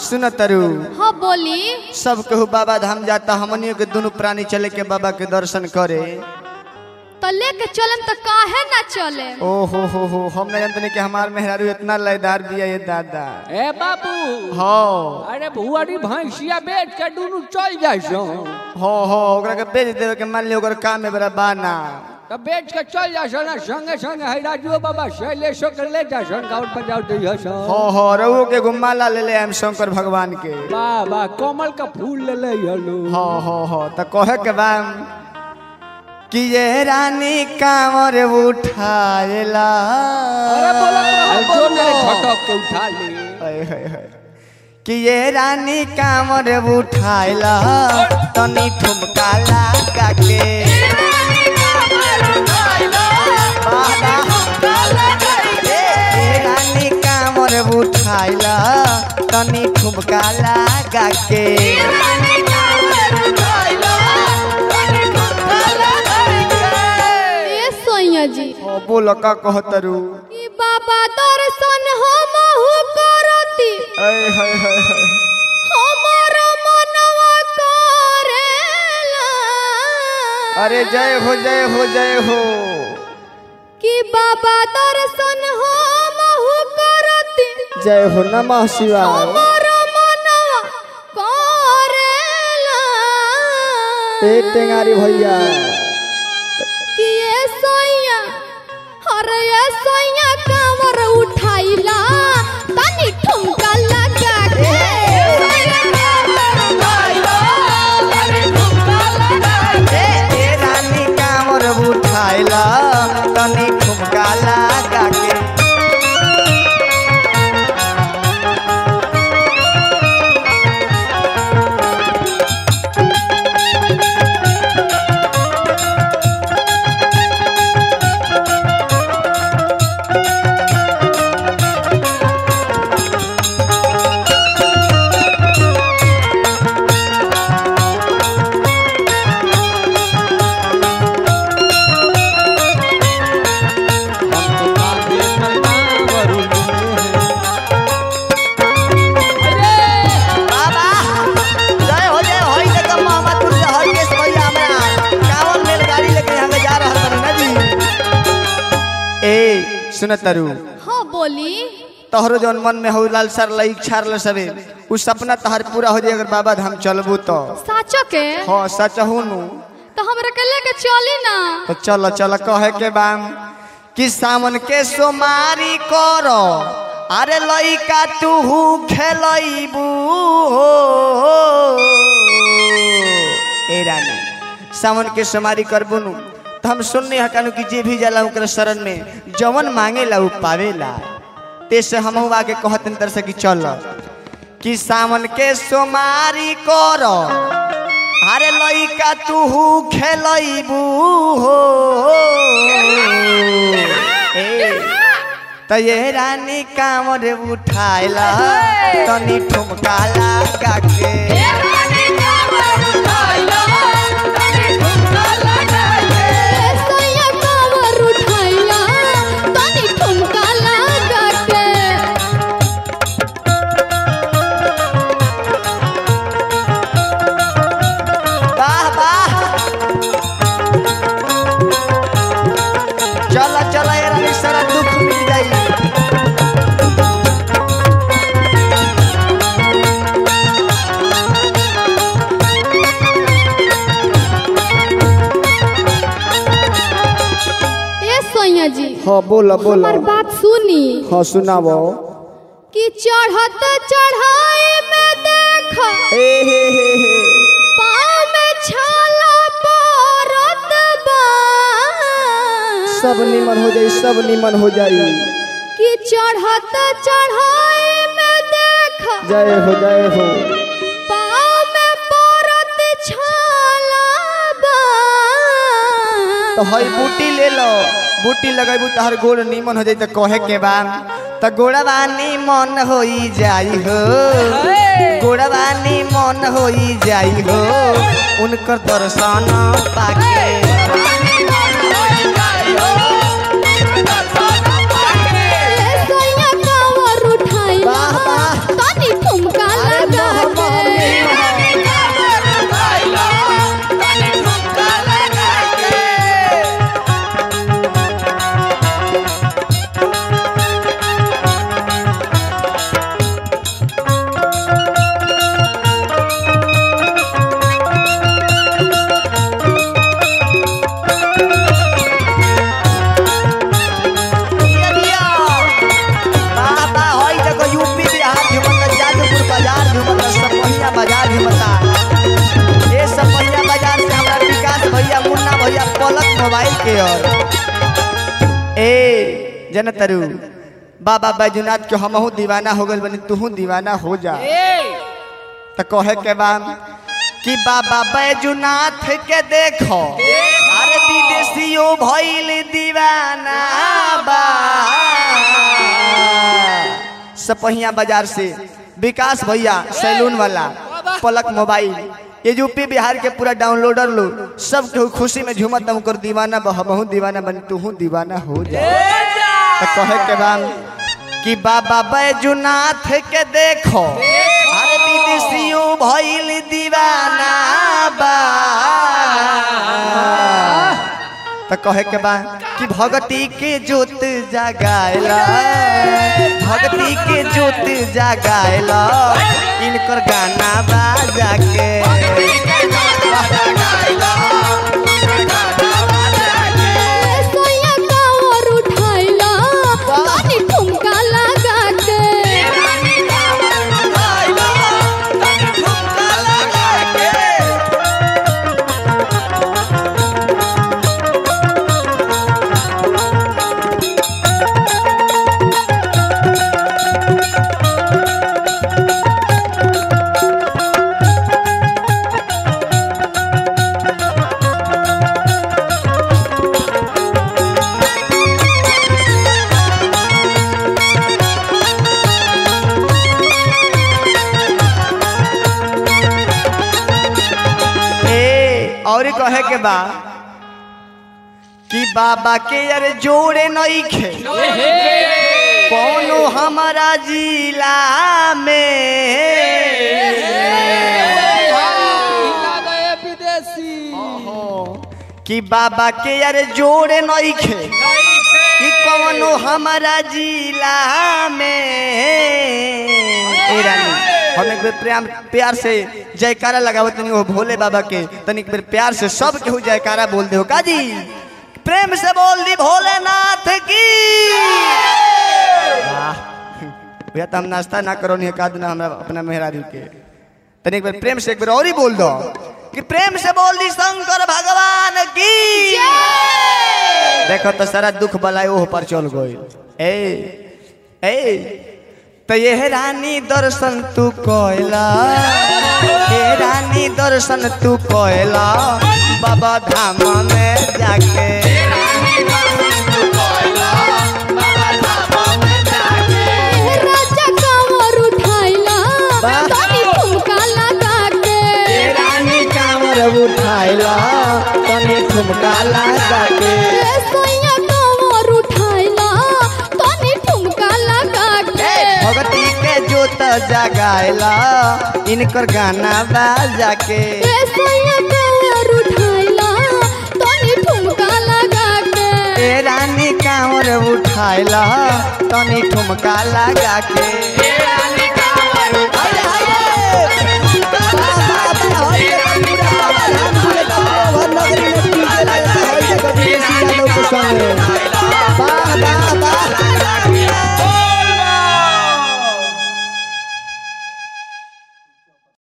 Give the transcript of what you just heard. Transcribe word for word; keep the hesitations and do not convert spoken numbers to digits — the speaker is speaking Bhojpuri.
सुन तरु हाँ बोली सब कहू बाबा धाम जाता हमनियों के दोनों प्राणी चले के बाबा के दर्शन करे तो लेके चलम तो काहे ना चले। ओ हो हो हो हम नहीं जानते कि हमार मेहरारू इतना लयदार भी है ये दादा। ए बाबू हाँ अरे भुआरी भैंसिया बेच के दोनों चल जाए हो हो ओकरा के बेच देवे के मान लियो ओकर काम में बड़ा बाना तो बेच के चल जा ना संगे संगे है राजू बाबा शैलेशो कर ले जा सन गाउट पर जाओ दी हस हो हो रवो के गुम्माला ले ले हम शंकर भगवान के बाबा कमल का फूल ले ले हलो हो हो हो त कहे के बा कि ये रानी कांवर उठाएला अरे बोलो जो मेरे झटक के उठा ले हाय हाय हाय कि ये रानी कांवर उठाएला तनी ठुमका लगा के रानी कांवर उठाइला तनी ठुमका लगा के ए सोनिया जी ओ बोल का कहतरू ई बाबा दर्शन हमहु करती हाय हाय हाय हाय हमर मनवा करेला। अरे जय हो जय हो जय हो कि बाबा दर्शन हमहु करती जय हो नमः शिवाय हमर मनवा करेला। ए टेंगारी भैया कि ए सोइया अरे ए सोइया कांवर उठाइला तनी ठुमका लगा के ए रानी कांवर उठाइला तनी ठुमका लगा के सुन तरु हाँ बोली तोहरो जौन मन में हो लाल सर लई इच्छा रल सबे उ सपना तहर पूरा हो जाए अगर बाबा धाम चलबू तो साचो के हाँ सच हुनु तो हमरा के लेके चली ना तो चल चल कहे के बाम कि सावन के सोमारी करो अरे लइका तू खेलबू ए रानी सावन के सोमारी करबू नु तो हम सुनने हकानु कि जे भी जाला ओकरा शरण में जवन मांगेला उ पावेला तेसे हम आके कहतन तर से कि चल कि सावन के सोमारी करो अरे लइका तू खेलबू हो ए त ये रानी कांवर उठाइला तनी ठुमका लगा के हाँ बोला बोला हमार बात सुनी हाँ सुनावो कि चढ़त चढ़ाई में देख हे हे हे हे पाँव में छाला पड़त बा सब निमन हो जाई सब निमन हो जाई कि चढ़त चढ़ाई में देख जय हो जय हो पाँव में पड़त छाला बा तो हई बूटी ले लो बूटी लगाबू तहर गोड़ निमन हो जाई त कहे के बा त गोड़वा निमन होई जाई हो गोड़वा निमन होई जाई हो उनकर दर्शन पाके सोया कांवर उठाई वाह वाह तनी ठुमका मोबाइल के ओर। ए जनतरू बाबा बैजनाथ के हमहू दीवाना हो गल बनी तू दीवाना हो जा। तो कहे के बाद कि बाबा बैजनाथ के देखो अरे विदेशियों भइल दीवाना बा। सपहिया बाजार से विकास भैया सैलून वाला पलक मोबाइल ये यूपी बिहार के पूरा डाउनलोडर लो सब के खुशी में झूमत हम कर दीवाना बह बहु दीवाना बन तू दीवाना हो जा। तो कहे के बाद कि बाबा बैजनाथ के देखो अरे विदेशियों भइल दीवाना बा। तो कहे के बाद कि भगती के जोत जगाएला भगती के जोत जगाएला इनकर गाना बाजा के। और कहे के बा कि बाबा के यार जोड़े नहीं खे कौनो हमारा जिला में कि बाबा के यार जोड़े नहीं खे कि कौनो हमारा जिला में। ए रानी हम एक बार प्रेम प्यार से जयकारा लगाओ तनी वो भोले बाबा के तनी एक बार प्यार से सब केहू जयकारा बोल दे हो काजी प्रेम से बोल दी भोलेनाथ की। भैया तो हम नाश्ता ना करो नहीं का ना हमरा अपना मेहरारू के तनी एक बार प्रेम से एक बार और ही बोल दो कि प्रेम से बोल दी शंकर भगवान की। देखो तो सारा दुख बलाय ओह पर चल गई। ए ए तो ये रानी दर्शन तू कोयला ये रानी दर्शन तू कोयला बाबा धाम में जाके। राजा कांवर उठाइला तनी ठुमका लगा के। रानी कांवर उठाइला तनी ठुमका लगा के। सोया कांवर उठाइला तनी ठुमका लगा के। भगती के जोत जगाइला इनकर गाना बाजा के। सोया कांवर उठाइला तनी ठुमका लगा के। रानी कांवर उठाइला तनी ठुमका लगा के।